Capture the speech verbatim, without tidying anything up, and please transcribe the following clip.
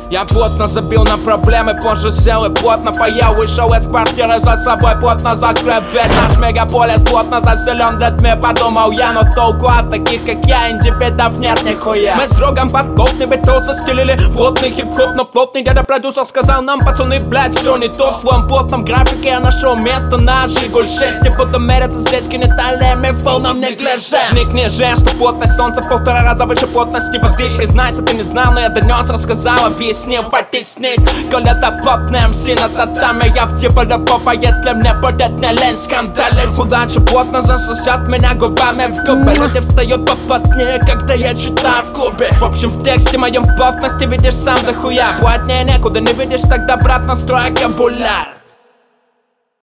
Я плотно забил на проблемы, позже сел и плотно поел. Вышел из квартиры, за собой плотно закрыв дверь. Наш мегаполис плотно заселен людьми, подумал я. Но толку от таких, как я, индивидов нет нихуя. Мы с другом под плотный битул застелили плотный хип-хоп, но плотный дядя продюсер сказал нам: пацаны, блядь, все не то. В своем плотном графике я нашел место на Жигуль шесть. И буду мериться здесь гениталиями в полном неглиже. Вникни же, что плотность солнца в полтора раза выше плотности воды. Признайся, ты не знал, но я донес, рассказал, объяснил, потеснись. Коль это плотный эм си на татами, я въебал до попа, если мне будет не лень скандалить. Удача плотно засосет меня губами в губы. Люди встают поплотнее, когда я читаю в клубе. В общем, в тексте моем плотности видишь сам дохуя. Плотнее некуда, не видишь, тогда брат настрой кабуляр.